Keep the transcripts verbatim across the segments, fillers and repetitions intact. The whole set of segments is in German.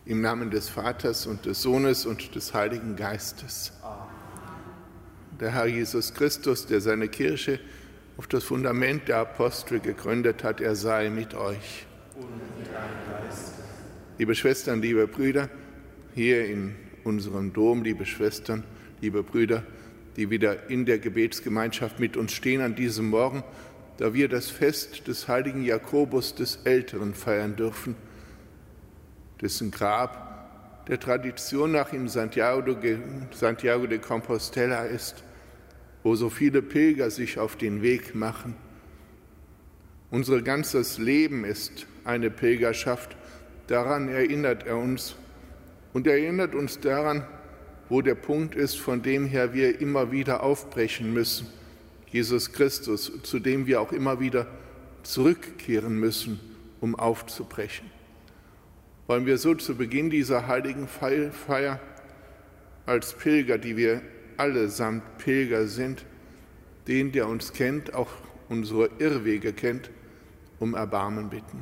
Im Namen des Vaters und des Sohnes und des Heiligen Geistes. Amen. Der Herr Jesus Christus, der seine Kirche auf das Fundament der Apostel gegründet hat, er sei mit euch. Und mit deinem Geist. Liebe Schwestern, liebe Brüder, hier in unserem Dom, liebe Schwestern, liebe Brüder, die wieder in der Gebetsgemeinschaft mit uns stehen an diesem Morgen, da wir das Fest des heiligen Jakobus des Älteren feiern dürfen, dessen Grab der Tradition nach in Santiago de, Santiago de Compostela ist, wo so viele Pilger sich auf den Weg machen. Unser ganzes Leben ist eine Pilgerschaft, daran erinnert er uns und erinnert uns daran, wo der Punkt ist, von dem her wir immer wieder aufbrechen müssen, Jesus Christus, zu dem wir auch immer wieder zurückkehren müssen, um aufzubrechen. Wollen wir so zu Beginn dieser heiligen Feier als Pilger, die wir allesamt Pilger sind, den, der uns kennt, auch unsere Irrwege kennt, um Erbarmen bitten.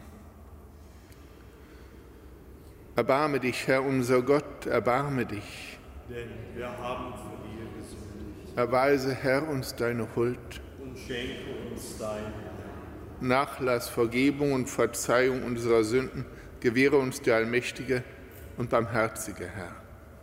Erbarme dich, Herr unser Gott, erbarme dich. Denn wir haben vor dir gesündigt. Erweise, Herr, uns deine Huld. Und schenke uns dein Heil. Nachlass, Vergebung und Verzeihung unserer Sünden gewähre uns der allmächtige und barmherzige Herr.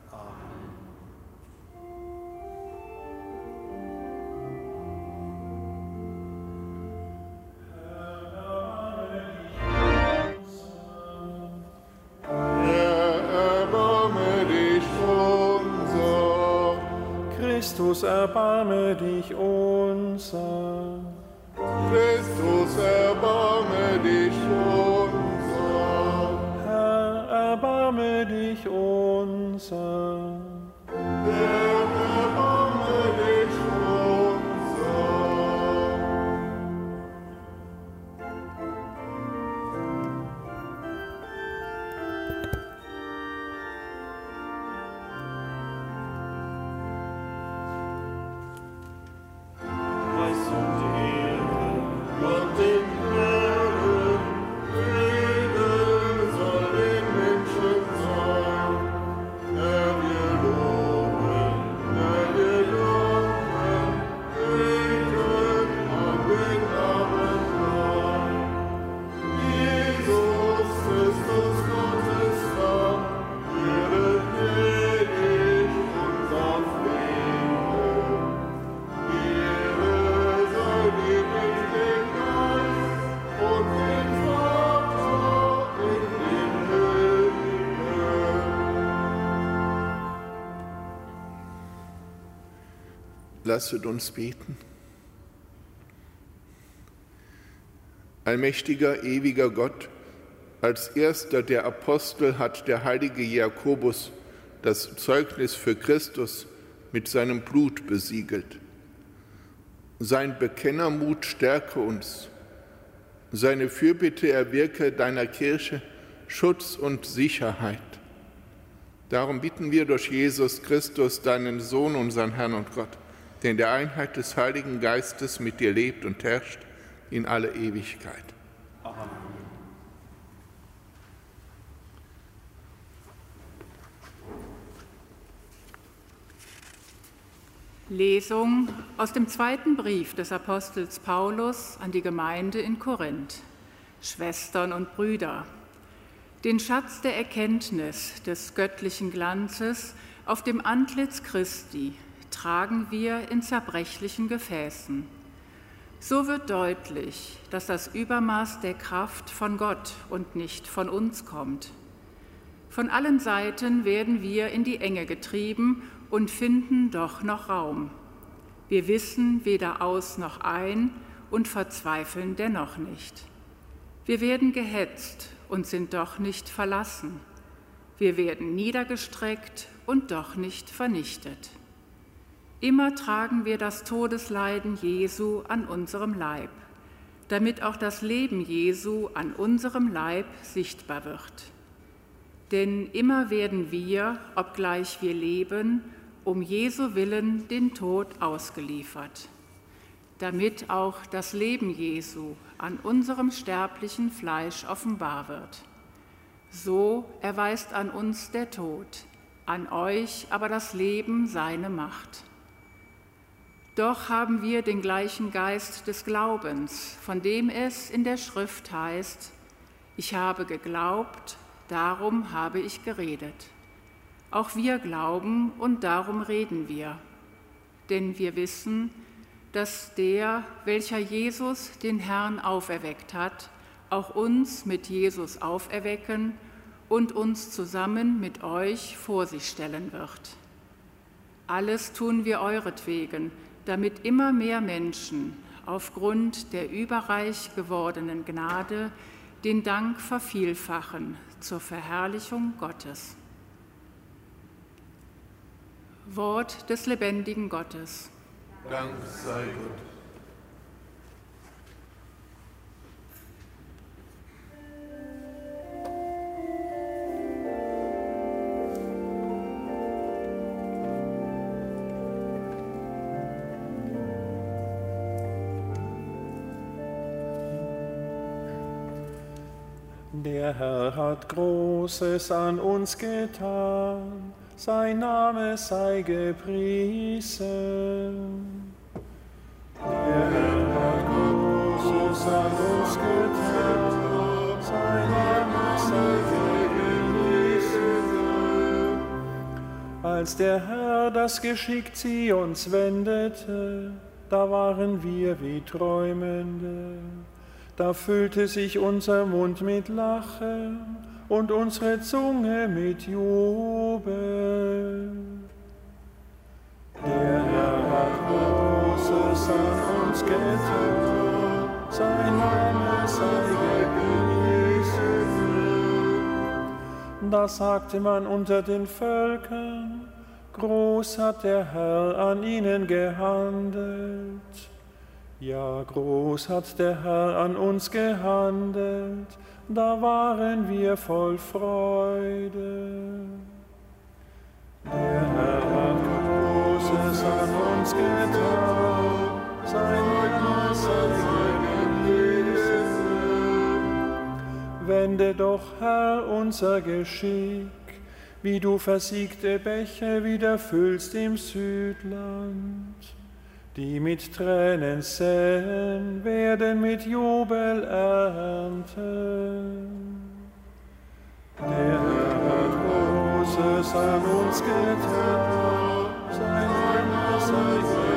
Christus, erbarme dich unser. Christus, erbarme dich unser. Herr, erbarme dich unser. Herr, erbarme dich unser. Lasset uns beten. Allmächtiger, ewiger Gott, als erster der Apostel hat der heilige Jakobus das Zeugnis für Christus mit seinem Blut besiegelt. Sein Bekennermut stärke uns, seine Fürbitte erwirke deiner Kirche Schutz und Sicherheit. Darum bitten wir durch Jesus Christus, deinen Sohn, unseren Herrn und Gott, der in der Einheit des Heiligen Geistes mit dir lebt und herrscht in alle Ewigkeit. Amen. Lesung aus dem zweiten Brief des Apostels Paulus an die Gemeinde in Korinth. Schwestern und Brüder, den Schatz der Erkenntnis des göttlichen Glanzes auf dem Antlitz Christi tragen wir in zerbrechlichen Gefäßen. So wird deutlich, dass das Übermaß der Kraft von Gott und nicht von uns kommt. Von allen Seiten werden wir in die Enge getrieben und finden doch noch Raum. Wir wissen weder aus noch ein und verzweifeln dennoch nicht. Wir werden gehetzt und sind doch nicht verlassen. Wir werden niedergestreckt und doch nicht vernichtet. Immer tragen wir das Todesleiden Jesu an unserem Leib, damit auch das Leben Jesu an unserem Leib sichtbar wird. Denn immer werden wir, obgleich wir leben, um Jesu Willen den Tod ausgeliefert, damit auch das Leben Jesu an unserem sterblichen Fleisch offenbar wird. So erweist an uns der Tod, an euch aber das Leben seine Macht. Doch haben wir den gleichen Geist des Glaubens, von dem es in der Schrift heißt, ich habe geglaubt, darum habe ich geredet. Auch wir glauben und darum reden wir. Denn wir wissen, dass der, welcher Jesus, den Herrn, auferweckt hat, auch uns mit Jesus auferwecken und uns zusammen mit euch vor sich stellen wird. Alles tun wir euretwegen, damit immer mehr Menschen aufgrund der überreich gewordenen Gnade den Dank vervielfachen zur Verherrlichung Gottes. Wort des lebendigen Gottes. Dank sei Gott. Der Herr hat Großes an uns getan, sein Name sei gepriesen. Der Herr hat Großes an uns getan, sein Name sei gepriesen. Als der Herr das Geschick Zions wendete, da waren wir wie Träumende. Da füllte sich unser Mund mit Lachen und unsere Zunge mit Jubel. Der Herr hat Großes an uns getan, sein Name sei gepriesen. Da sagte man unter den Völkern, groß hat der Herr an ihnen gehandelt. Ja, groß hat der Herr an uns gehandelt, da waren wir voll Freude. Der Herr hat Großes an uns getan, sein Name sei gepriesen. Wende doch, Herr, unser Geschick, wie du versiegte Bäche wieder füllst im Südland. Die mit Tränen säen, werden mit Jubel ernten. Der Herr hat Großes an uns getan, sein Name sei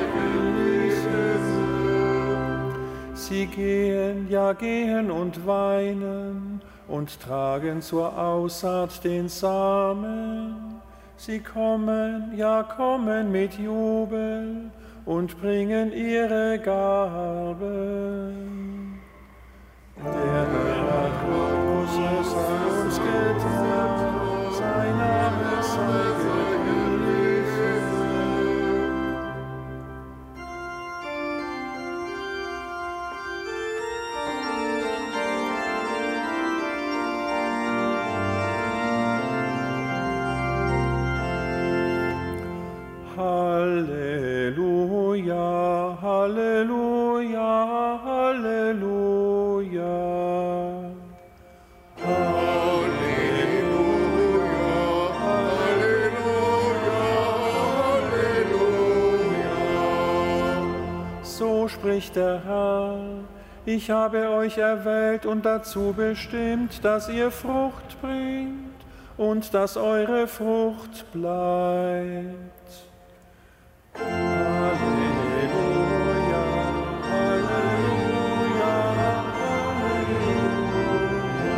gepriesen. Sie gehen, ja gehen und weinen und tragen zur Aussaat den Samen. Sie kommen, ja kommen mit Jubel und bringen ihre Gaben. Der Herr hat Großes an uns getan, sein Name sei Halleluja, Halleluja, Halleluja. Halleluja, Halleluja, Halleluja. So spricht der Herr, ich habe euch erwählt und dazu bestimmt, dass ihr Frucht bringt und dass eure Frucht bleibt. Halleluja, Halleluja, Halleluja.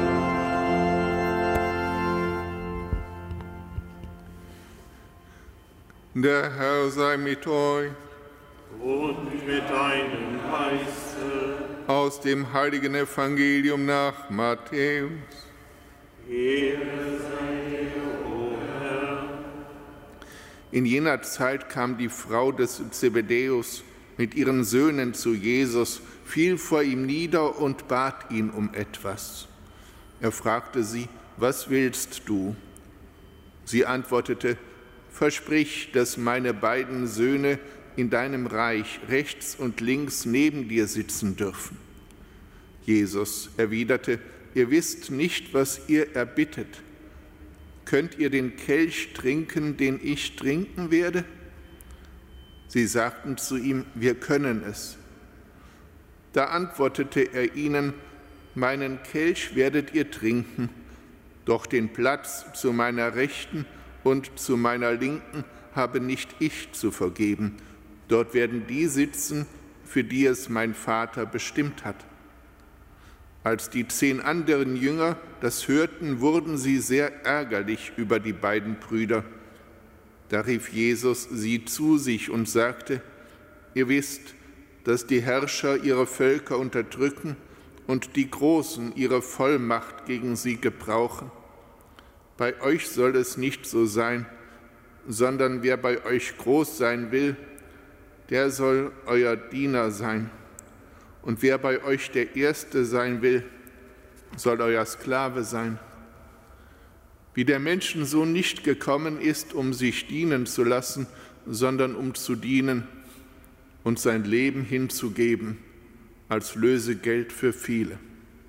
Der Herr sei mit euch. Und mit deinem Geiste. Aus dem heiligen Evangelium nach Matthäus. Ehre sei dir, o Herr. In jener Zeit kam die Frau des Zebedäus mit ihren Söhnen zu Jesus, fiel vor ihm nieder und bat ihn um etwas. Er fragte sie, was willst du? Sie antwortete, versprich, dass meine beiden Söhne in deinem Reich rechts und links neben dir sitzen dürfen. Jesus erwiderte, ihr wisst nicht, was ihr erbittet. Könnt ihr den Kelch trinken, den ich trinken werde?« Sie sagten zu ihm: »Wir können es.« Da antwortete er ihnen: »Meinen Kelch werdet ihr trinken, doch den Platz zu meiner Rechten und zu meiner Linken habe nicht ich zu vergeben. Dort werden die sitzen, für die es mein Vater bestimmt hat.« Als die zehn anderen Jünger das hörten, wurden sie sehr ärgerlich über die beiden Brüder. Da rief Jesus sie zu sich und sagte: »Ihr wisst, dass die Herrscher ihre Völker unterdrücken und die Großen ihre Vollmacht gegen sie gebrauchen. Bei euch soll es nicht so sein, sondern wer bei euch groß sein will, der soll euer Diener sein. Und wer bei euch der Erste sein will, soll euer Sklave sein. Wie der Menschensohn nicht gekommen ist, um sich dienen zu lassen, sondern um zu dienen und sein Leben hinzugeben als Lösegeld für viele.«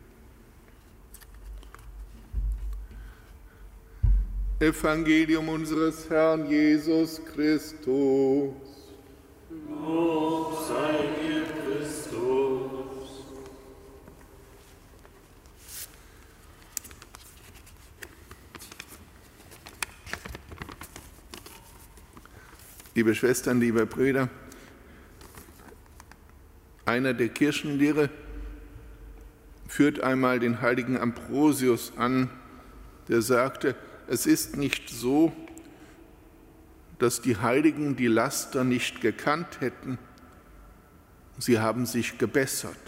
Evangelium unseres Herrn Jesus Christus. Lob sei dir, Christus. Liebe Schwestern, liebe Brüder, einer der Kirchenlehrer führt einmal den heiligen Ambrosius an, der sagte: Es ist nicht so, dass die Heiligen die Laster nicht gekannt hätten, sie haben sich gebessert.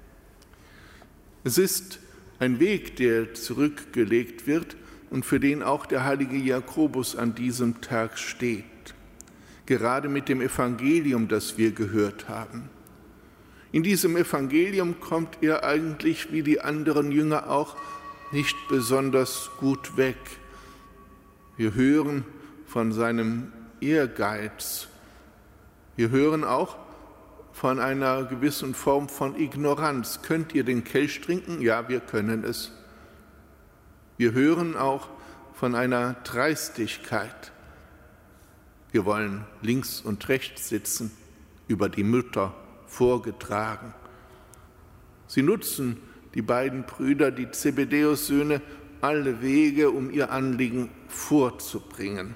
Es ist ein Weg, der zurückgelegt wird und für den auch der heilige Jakobus an diesem Tag steht, gerade mit dem Evangelium, das wir gehört haben. In diesem Evangelium kommt er eigentlich, wie die anderen Jünger auch, nicht besonders gut weg. Wir hören von seinem Ehrgeiz. Wir hören auch von einer gewissen Form von Ignoranz. Könnt ihr den Kelch trinken? Ja, wir können es. Wir hören auch von einer Dreistigkeit. Wir wollen links und rechts sitzen, über die Mütter vorgetragen. Sie nutzen, die beiden Brüder, die Zebedäus-Söhne, alle Wege, um ihr Anliegen vorzubringen.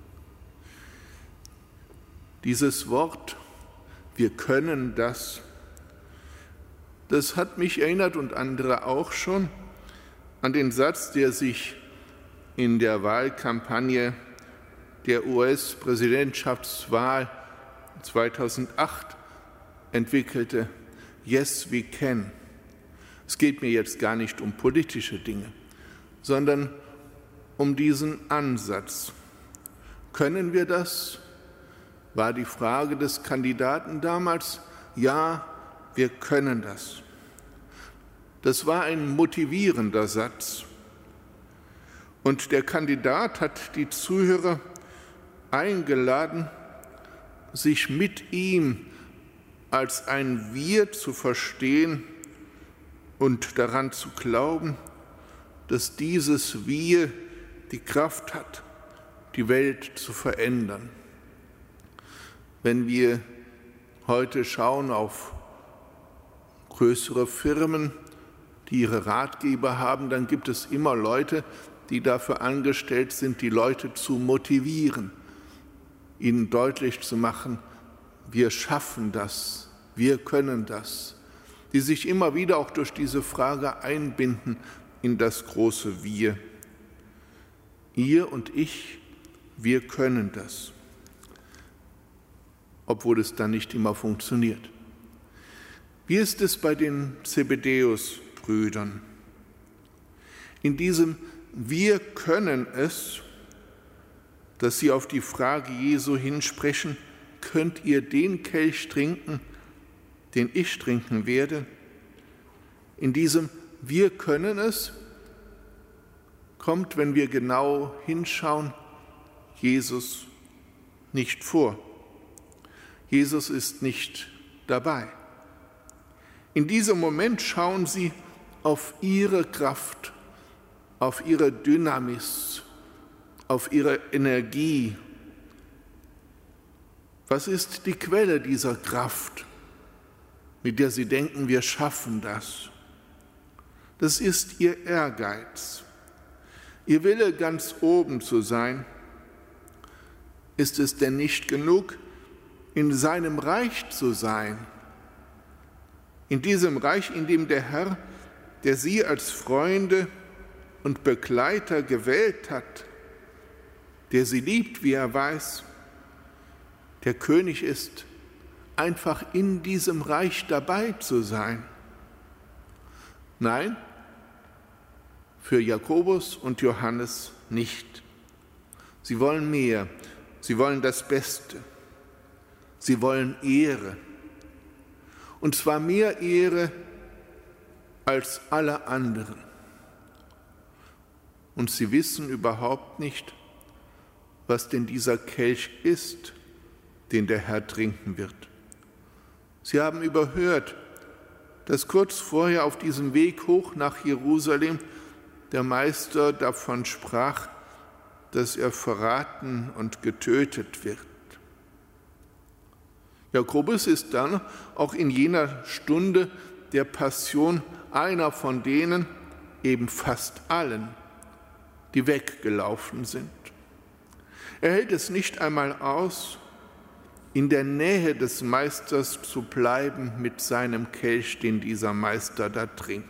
Dieses Wort, wir können das, das hat mich erinnert und andere auch schon an den Satz, der sich in der Wahlkampagne der U S-Präsidentschaftswahl zweitausendacht entwickelte: Yes, we can. Es geht mir jetzt gar nicht um politische Dinge, sondern um diesen Ansatz. Können wir das? War die Frage des Kandidaten damals. Ja, wir können das. Das war ein motivierender Satz. Und der Kandidat hat die Zuhörer eingeladen, sich mit ihm als ein Wir zu verstehen und daran zu glauben, dass dieses Wir die Kraft hat, die Welt zu verändern. Wenn wir heute schauen auf größere Firmen, die ihre Ratgeber haben, dann gibt es immer Leute, die dafür angestellt sind, die Leute zu motivieren, ihnen deutlich zu machen, wir schaffen das, wir können das, die sich immer wieder auch durch diese Frage einbinden in das große Wir. Ihr und ich, wir können das, obwohl es dann nicht immer funktioniert. Wie ist es bei den Zebedäus-Brüdern? In diesem Wir können es, dass sie auf die Frage Jesu hinsprechen, könnt ihr den Kelch trinken, den ich trinken werde? In diesem Wir können es kommt, wenn wir genau hinschauen, Jesus nicht vor. Jesus ist nicht dabei. In diesem Moment schauen sie auf ihre Kraft, auf ihre Dynamis, auf ihre Energie. Was ist die Quelle dieser Kraft, mit der sie denken, wir schaffen das? Das ist ihr Ehrgeiz. Ihr Wille, ganz oben zu sein. Ist es denn nicht genug, in seinem Reich zu sein? In diesem Reich, in dem der Herr, der sie als Freunde und Begleiter gewählt hat, der sie liebt, wie er weiß, der König ist, einfach in diesem Reich dabei zu sein. Nein, für Jakobus und Johannes nicht. Sie wollen mehr, sie wollen das Beste, sie wollen Ehre. Und zwar mehr Ehre als alle anderen. Und sie wissen überhaupt nicht, was denn dieser Kelch ist, den der Herr trinken wird. Sie haben überhört, dass kurz vorher auf diesem Weg hoch nach Jerusalem der Meister davon sprach, dass er verraten und getötet wird. Jakobus ist dann auch in jener Stunde der Passion einer von denen, eben fast allen, die weggelaufen sind. Er hält es nicht einmal aus, in der Nähe des Meisters zu bleiben mit seinem Kelch, den dieser Meister da trinkt.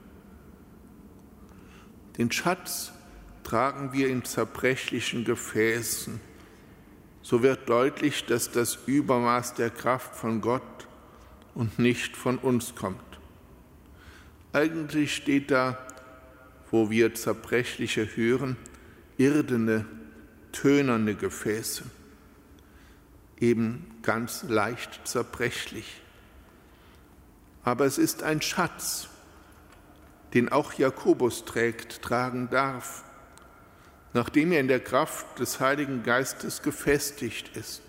Den Schatz tragen wir in zerbrechlichen Gefäßen. So wird deutlich, dass das Übermaß der Kraft von Gott und nicht von uns kommt. Eigentlich steht da, wo wir zerbrechliche hören, irdene, tönerne Gefäße, eben ganz leicht zerbrechlich. Aber es ist ein Schatz, den auch Jakobus trägt, tragen darf, nachdem er in der Kraft des Heiligen Geistes gefestigt ist.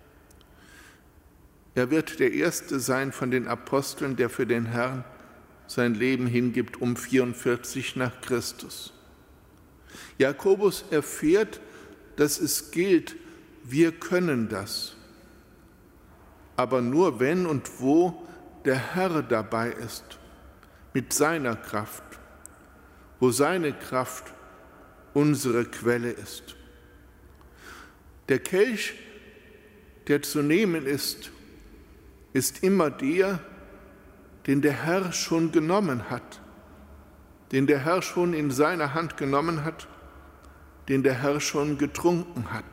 Er wird der Erste sein von den Aposteln, der für den Herrn sein Leben hingibt, um vierundvierzig nach Christus. Jakobus erfährt, dass es gilt, wir können das, aber nur wenn und wo der Herr dabei ist, mit seiner Kraft, wo seine Kraft unsere Quelle ist. Der Kelch, der zu nehmen ist, ist immer der, den der Herr schon genommen hat, den der Herr schon in seine Hand genommen hat, den der Herr schon getrunken hat.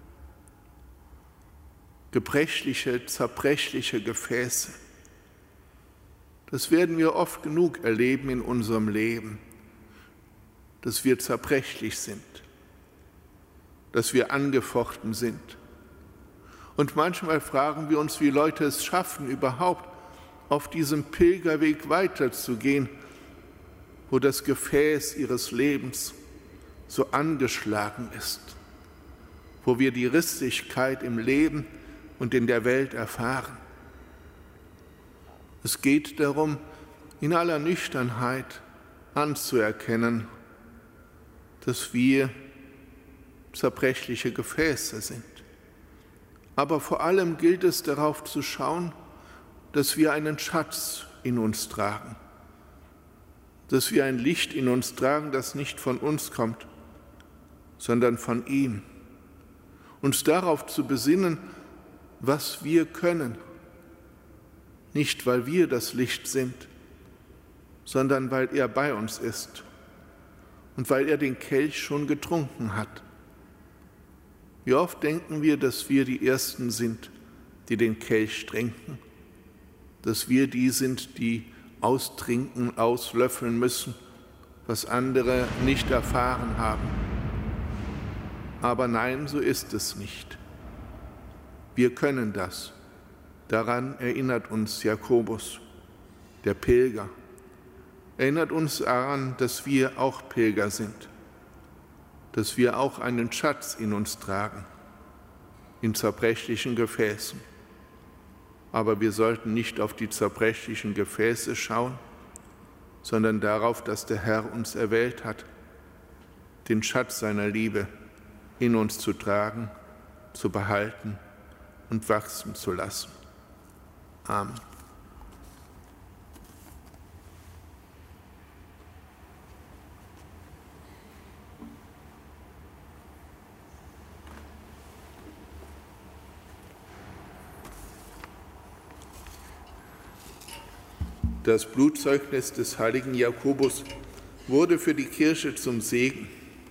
Gebrechliche, zerbrechliche Gefäße. Das werden wir oft genug erleben in unserem Leben, dass wir zerbrechlich sind, dass wir angefochten sind. Und manchmal fragen wir uns, wie Leute es schaffen, überhaupt auf diesem Pilgerweg weiterzugehen, wo das Gefäß ihres Lebens so angeschlagen ist, wo wir die Rissigkeit im Leben und in der Welt erfahren. Es geht darum, in aller Nüchternheit anzuerkennen, dass wir zerbrechliche Gefäße sind. Aber vor allem gilt es darauf zu schauen, dass wir einen Schatz in uns tragen, dass wir ein Licht in uns tragen, das nicht von uns kommt, sondern von ihm. Uns darauf zu besinnen, was wir können, nicht weil wir das Licht sind, sondern weil er bei uns ist und weil er den Kelch schon getrunken hat. Wie oft denken wir, dass wir die Ersten sind, die den Kelch trinken, dass wir die sind, die austrinken, auslöffeln müssen, was andere nicht erfahren haben. Aber nein, so ist es nicht. Wir können das. Daran erinnert uns Jakobus, der Pilger. Erinnert uns daran, dass wir auch Pilger sind, dass wir auch einen Schatz in uns tragen, in zerbrechlichen Gefäßen. Aber wir sollten nicht auf die zerbrechlichen Gefäße schauen, sondern darauf, dass der Herr uns erwählt hat, den Schatz seiner Liebe in uns zu tragen, zu behalten und wachsen zu lassen. Amen. Das Blutzeugnis des heiligen Jakobus wurde für die Kirche zum Segen.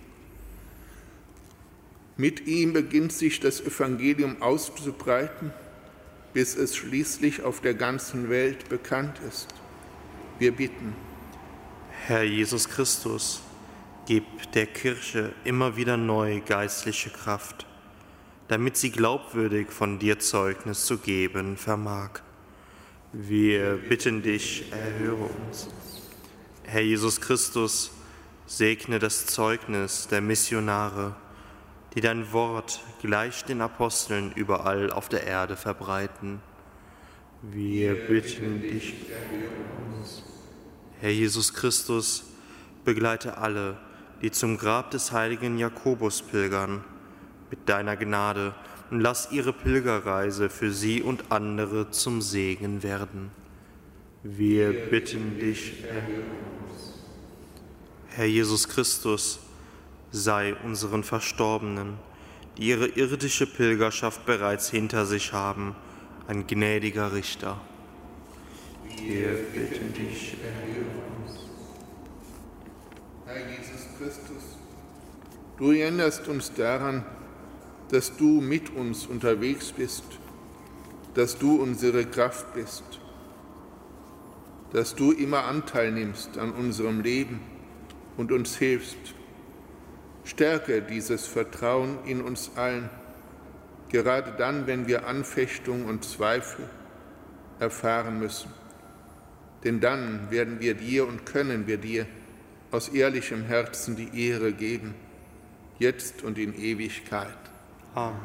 Mit ihm beginnt sich das Evangelium auszubreiten, bis es schließlich auf der ganzen Welt bekannt ist. Wir bitten. Herr Jesus Christus, gib der Kirche immer wieder neu geistliche Kraft, damit sie glaubwürdig von dir Zeugnis zu geben vermag. Wir bitten dich, erhöre uns. Herr Jesus Christus, segne das Zeugnis der Missionare, die dein Wort gleich den Aposteln überall auf der Erde verbreiten. Wir bitten dich, erhöre uns. Herr Jesus Christus, begleite alle, die zum Grab des heiligen Jakobus pilgern, mit deiner Gnade, und lass ihre Pilgerreise für sie und andere zum Segen werden. Wir bitten dich, erhöre uns. Herr Jesus Christus, sei unseren Verstorbenen, die ihre irdische Pilgerschaft bereits hinter sich haben, ein gnädiger Richter. Wir bitten dich, erhöre uns. Herr Jesus Christus, du erinnerst uns daran, dass du mit uns unterwegs bist, dass du unsere Kraft bist, dass du immer Anteil nimmst an unserem Leben und uns hilfst. Stärke dieses Vertrauen in uns allen, gerade dann, wenn wir Anfechtung und Zweifel erfahren müssen. Denn dann werden wir dir und können wir dir aus ehrlichem Herzen die Ehre geben, jetzt und in Ewigkeit. Amen.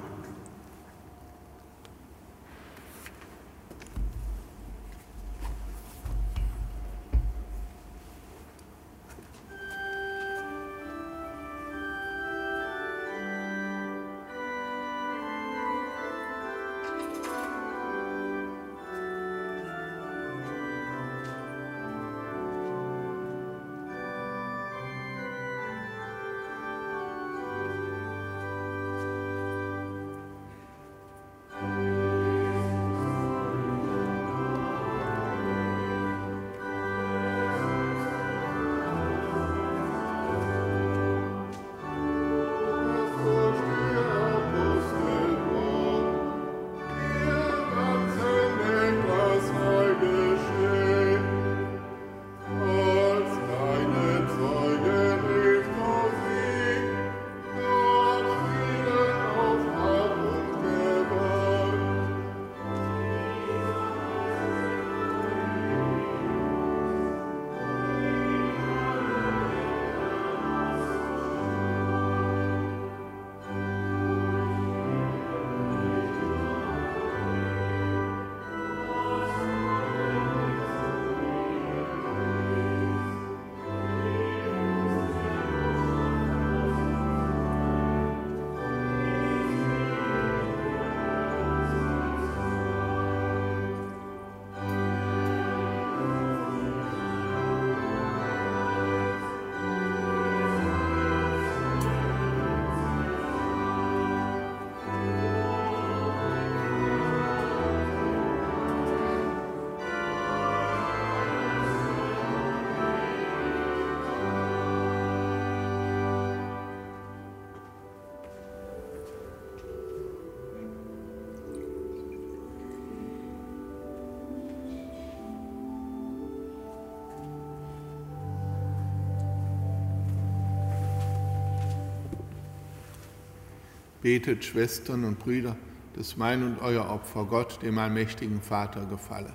Betet, Schwestern und Brüder, dass mein und euer Opfer Gott, dem allmächtigen Vater, gefalle.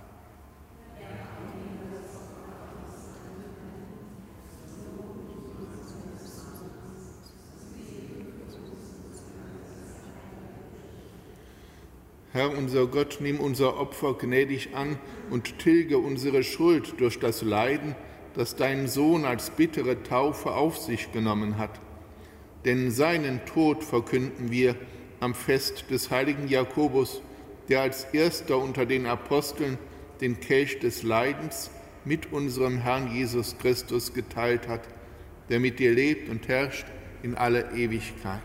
Herr unser Gott, nimm unser Opfer gnädig an und tilge unsere Schuld durch das Leiden, das dein Sohn als bittere Taufe auf sich genommen hat. Denn seinen Tod verkünden wir am Fest des heiligen Jakobus, der als erster unter den Aposteln den Kelch des Leidens mit unserem Herrn Jesus Christus geteilt hat, der mit dir lebt und herrscht in alle Ewigkeit.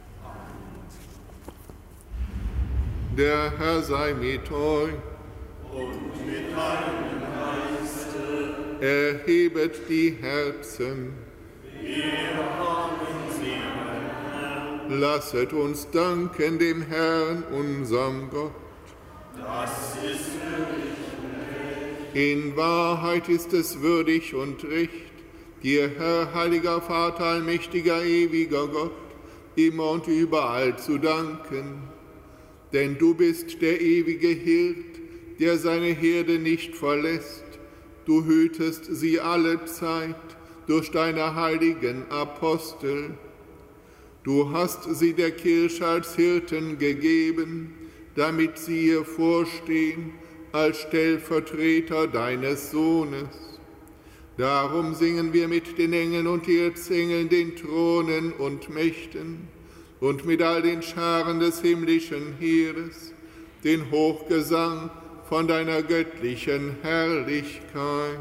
Der Herr sei mit euch. Und mit deinem Geiste. Erhebet die Herzen. Wir haben sie, mein Herr. Lasset uns danken dem Herrn, unserem Gott. Das ist würdig. In Wahrheit ist es würdig und recht, dir, Herr, heiliger Vater, allmächtiger, ewiger Gott, immer und überall zu danken. Denn du bist der ewige Hirt, der seine Herde nicht verlässt. Du hütest sie alle Zeit durch deine heiligen Apostel. Du hast sie der Kirche als Hirten gegeben, damit sie ihr vorstehen als Stellvertreter deines Sohnes. Darum singen wir mit den Engeln und Erzengeln, den Thronen und Mächten und mit all den Scharen des himmlischen Heeres den Hochgesang von deiner göttlichen Herrlichkeit.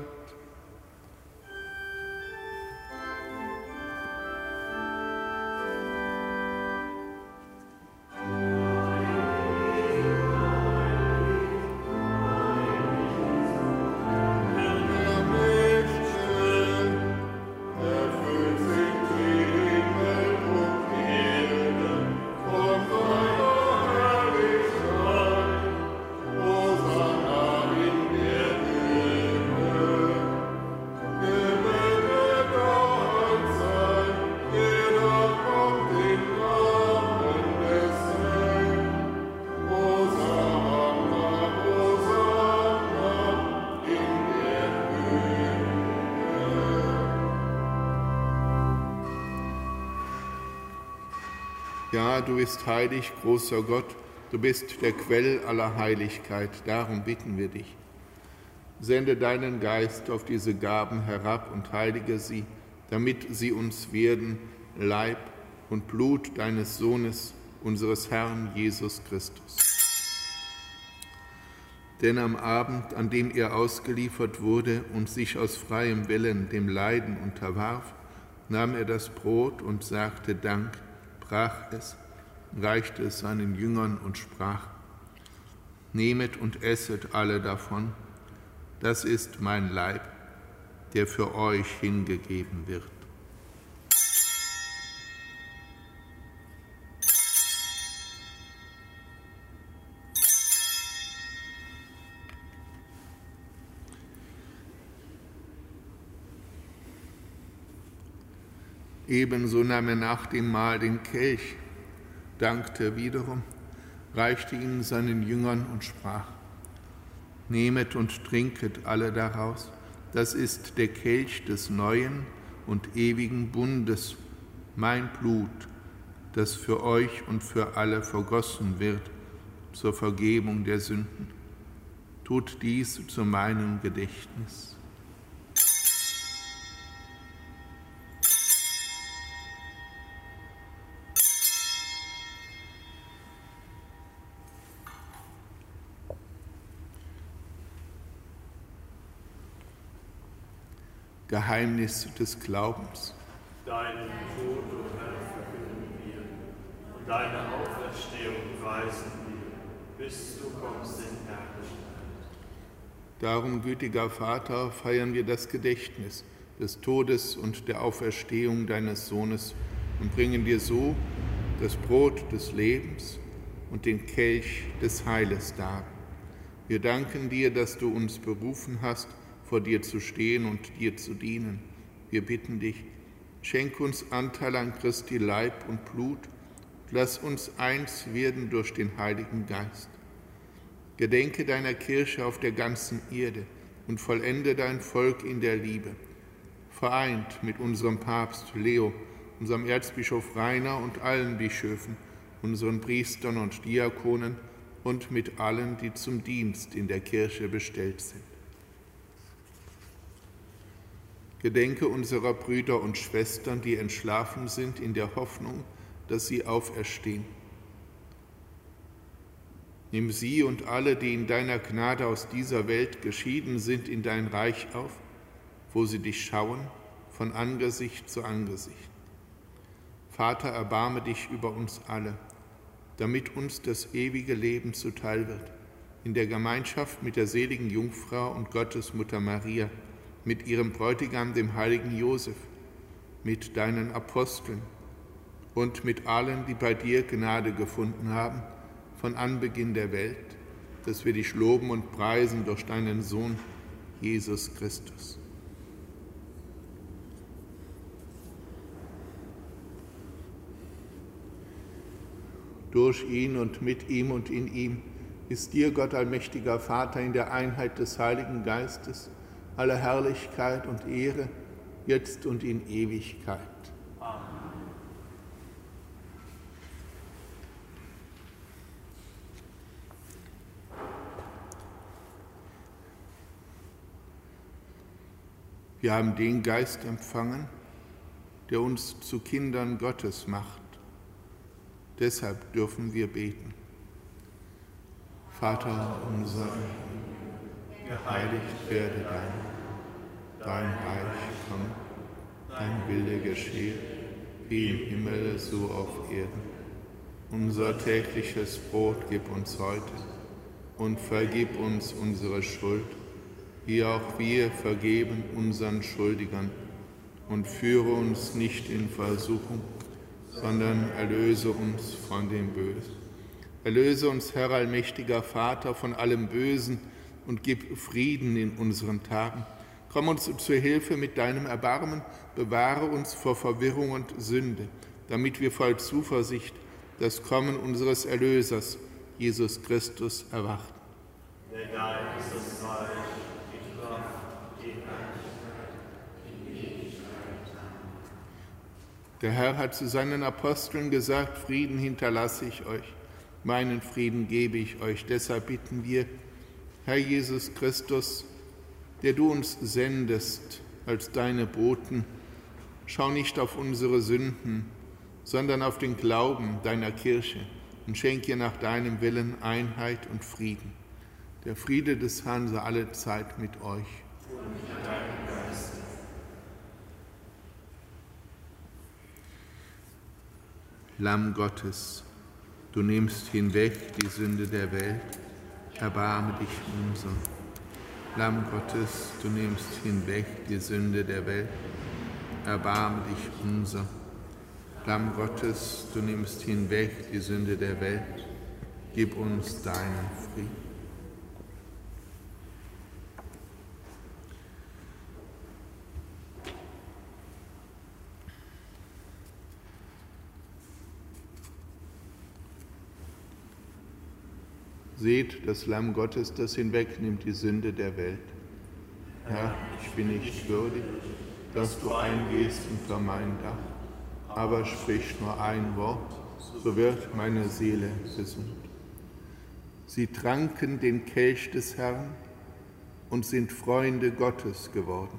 Ja, du bist heilig, großer Gott, du bist der Quell aller Heiligkeit, darum bitten wir dich. Sende deinen Geist auf diese Gaben herab und heilige sie, damit sie uns werden Leib und Blut deines Sohnes, unseres Herrn Jesus Christus. Denn am Abend, an dem er ausgeliefert wurde und sich aus freiem Willen dem Leiden unterwarf, nahm er das Brot und sagte Dank, brach es, reichte es seinen Jüngern und sprach: Nehmet und esset alle davon, das ist mein Leib, der für euch hingegeben wird. Ebenso nahm er nach dem Mahl den Kelch, dankte wiederum, reichte ihn seinen Jüngern und sprach: Nehmet und trinket alle daraus, das ist der Kelch des neuen und ewigen Bundes, mein Blut, das für euch und für alle vergossen wird zur Vergebung der Sünden. Tut dies zu meinem Gedächtnis. Geheimnis des Glaubens. Deinen Tod, o Herr, verkünden wir, und deine Auferstehung preisen wir, bis du kommst in Herrlichkeit. Darum, gütiger Vater, feiern wir das Gedächtnis des Todes und der Auferstehung deines Sohnes und bringen dir so das Brot des Lebens und den Kelch des Heiles dar. Wir danken dir, dass du uns berufen hast, vor dir zu stehen und dir zu dienen. Wir bitten dich, schenk uns Anteil an Christi Leib und Blut, lass uns eins werden durch den Heiligen Geist. Gedenke deiner Kirche auf der ganzen Erde und vollende dein Volk in der Liebe, vereint mit unserem Papst Leo, unserem Erzbischof Rainer und allen Bischöfen, unseren Priestern und Diakonen und mit allen, die zum Dienst in der Kirche bestellt sind. Gedenke unserer Brüder und Schwestern, die entschlafen sind, in der Hoffnung, dass sie auferstehen. Nimm sie und alle, die in deiner Gnade aus dieser Welt geschieden sind, in dein Reich auf, wo sie dich schauen, von Angesicht zu Angesicht. Vater, erbarme dich über uns alle, damit uns das ewige Leben zuteil wird, in der Gemeinschaft mit der seligen Jungfrau und Gottesmutter Maria, mit ihrem Bräutigam, dem heiligen Josef, mit deinen Aposteln und mit allen, die bei dir Gnade gefunden haben, von Anbeginn der Welt, dass wir dich loben und preisen durch deinen Sohn, Jesus Christus. Durch ihn und mit ihm und in ihm ist dir, Gott allmächtiger Vater, in der Einheit des Heiligen Geistes, alle Herrlichkeit und Ehre, jetzt und in Ewigkeit. Amen. Wir haben den Geist empfangen, der uns zu Kindern Gottes macht. Deshalb dürfen wir beten. Vater unser, geheiligt werde dein, dein Reich komme, dein Wille geschehe, wie im Himmel so auf Erden. Unser tägliches Brot gib uns heute und vergib uns unsere Schuld, wie auch wir vergeben unseren Schuldigern. Und führe uns nicht in Versuchung, sondern erlöse uns von dem Bösen. Erlöse uns, Herr allmächtiger Vater, von allem Bösen und gib Frieden in unseren Tagen. Komm uns zur Hilfe mit deinem Erbarmen, bewahre uns vor Verwirrung und Sünde, damit wir voll Zuversicht das Kommen unseres Erlösers, Jesus Christus, erwarten. Der Geist ist Reich, die Kraft, die Herrlichkeit in Ewigkeit. Der Herr hat zu seinen Aposteln gesagt, Frieden hinterlasse ich euch, meinen Frieden gebe ich euch. Deshalb bitten wir, Herr Jesus Christus, der du uns sendest als deine Boten, schau nicht auf unsere Sünden, sondern auf den Glauben deiner Kirche und schenke ihr nach deinem Willen Einheit und Frieden. Der Friede des Herrn sei alle Zeit mit euch. Lamm Gottes, du nimmst hinweg die Sünde der Welt, erbarme dich unser. Lamm Gottes, du nimmst hinweg die Sünde der Welt, erbarme dich unser. Lamm Gottes, du nimmst hinweg die Sünde der Welt, gib uns deinen Frieden. Seht das Lamm Gottes, das hinwegnimmt die Sünde der Welt. Herr, ich bin nicht würdig, dass du eingehst unter mein Dach, aber sprich nur ein Wort, so wird meine Seele gesund. Sie tranken den Kelch des Herrn und sind Freunde Gottes geworden.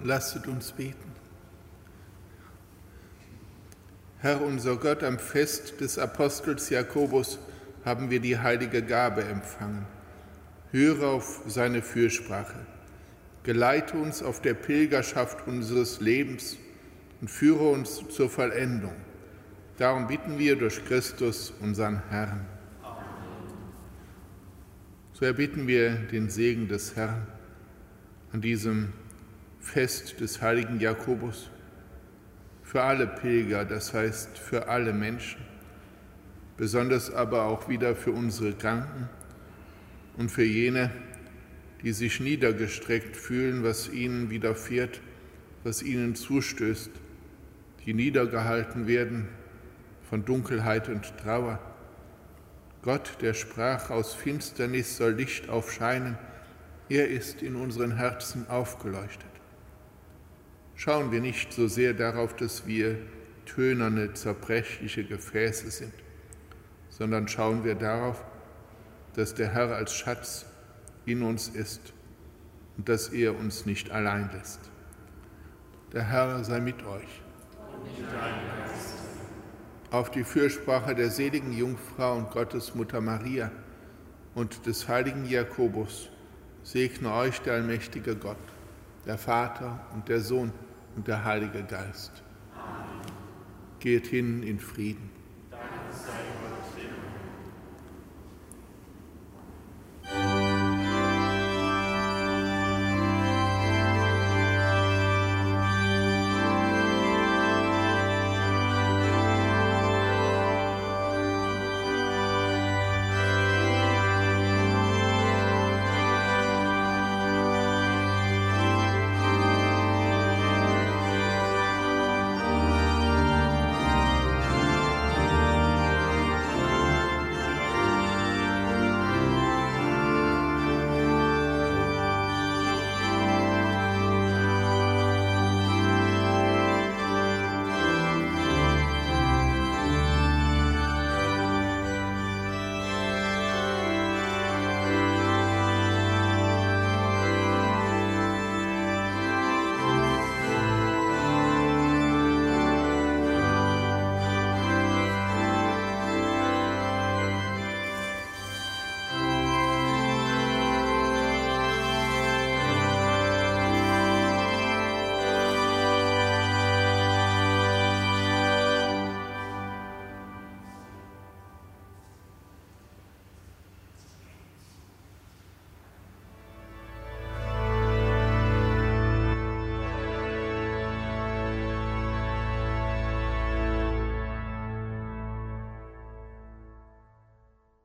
Lasset uns beten. Herr unser Gott, am Fest des Apostels Jakobus haben wir die heilige Gabe empfangen. Höre auf seine Fürsprache. Geleite uns auf der Pilgerschaft unseres Lebens und führe uns zur Vollendung. Darum bitten wir durch Christus, unseren Herrn. So erbitten wir den Segen des Herrn an diesem Fest des heiligen Jakobus, für alle Pilger, das heißt für alle Menschen, besonders aber auch wieder für unsere Kranken und für jene, die sich niedergestreckt fühlen, was ihnen widerfährt, was ihnen zustößt, die niedergehalten werden von Dunkelheit und Trauer. Gott, der sprach, aus Finsternis soll Licht aufscheinen, er ist in unseren Herzen aufgeleuchtet. Schauen wir nicht so sehr darauf, dass wir tönerne, zerbrechliche Gefäße sind, sondern schauen wir darauf, dass der Herr als Schatz in uns ist und dass er uns nicht allein lässt. Der Herr sei mit euch. Auf die Fürsprache der seligen Jungfrau und Gottesmutter Maria und des heiligen Jakobus segne euch der allmächtige Gott, der Vater und der Sohn und der Heilige Geist. Amen. Geht hin in Frieden.